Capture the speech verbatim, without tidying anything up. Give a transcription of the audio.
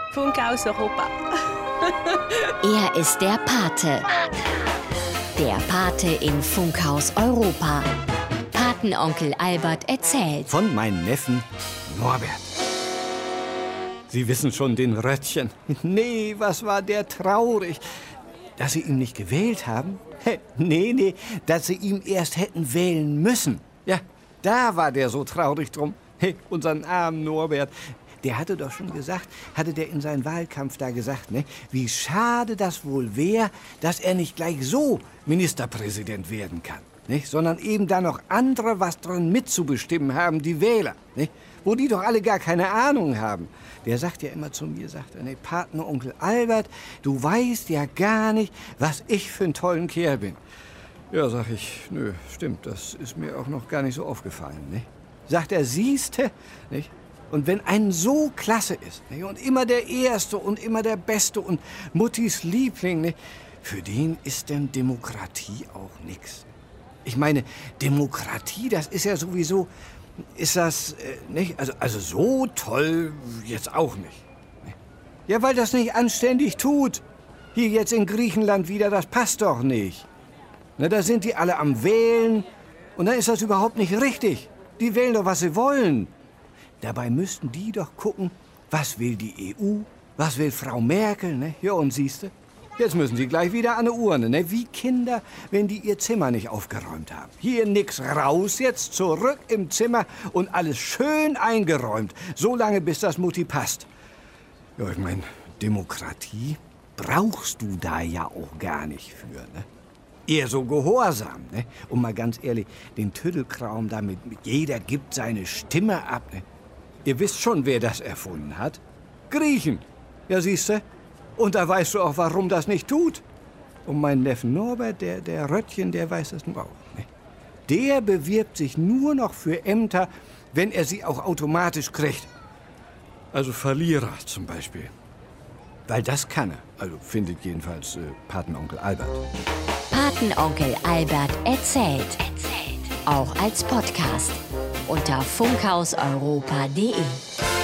Funkhaus Europa. Er ist der Pate. Der Pate in Funkhaus Europa. Patenonkel Albert erzählt. Von meinem Neffen Norbert. Sie wissen schon, den Röttchen. Nee, was war der traurig. Dass Sie ihn nicht gewählt haben? Nee, nee, dass Sie ihn erst hätten wählen müssen. Ja, da war der so traurig drum. Hey, unseren armen Norbert. Der hatte doch schon gesagt, hatte der in seinem Wahlkampf da gesagt, ne, wie schade das wohl wäre, dass er nicht gleich so Ministerpräsident werden kann, ne, sondern eben da noch andere was dran mitzubestimmen haben, die Wähler, ne, wo die doch alle gar keine Ahnung haben. Der sagt ja immer zu mir, sagt er, ne, Patenonkel Albert, du weißt ja gar nicht, was ich für einen tollen Kerl bin. Ja, sag ich, nö, stimmt, das ist mir auch noch gar nicht so aufgefallen, ne. Sagt er, siehste, nicht? Und wenn ein so klasse ist, nicht? Und immer der Erste und immer der Beste und Muttis Liebling, nicht? Für den ist denn Demokratie auch nix. Ich meine, Demokratie, das ist ja sowieso, ist das, äh, nicht? Also, also so toll jetzt auch nicht. Nicht? Ja, weil das nicht anständig tut. Hier jetzt in Griechenland wieder, das passt doch nicht. Na, da sind die alle am Wählen und dann ist das überhaupt nicht richtig. Die wählen doch, was sie wollen. Dabei müssten die doch gucken, was will die E U, was will Frau Merkel, ne? Ja, und siehste, jetzt müssen sie gleich wieder an eine Urne, ne? Wie Kinder, wenn die ihr Zimmer nicht aufgeräumt haben. Hier nix raus, jetzt zurück im Zimmer und alles schön eingeräumt, so lange, bis das Mutti passt. Ja, ich meine, Demokratie brauchst du da ja auch gar nicht für, ne? Eher so gehorsam, ne? Und mal ganz ehrlich, den Tüddelkram damit, jeder gibt seine Stimme ab, ne? Ihr wisst schon, wer das erfunden hat? Griechen. Ja, siehste. Und da weißt du auch, warum das nicht tut. Und mein Neffen Norbert, der, der Röttchen, der weiß das nun auch, ne? Der bewirbt sich nur noch für Ämter, wenn er sie auch automatisch kriegt. Also Verlierer zum Beispiel. Weil das kann er. Also findet jedenfalls äh, Patenonkel Albert. Patenonkel Albert erzählt. Erzählt. Auch als Podcast unter funkhauseuropa punkt de.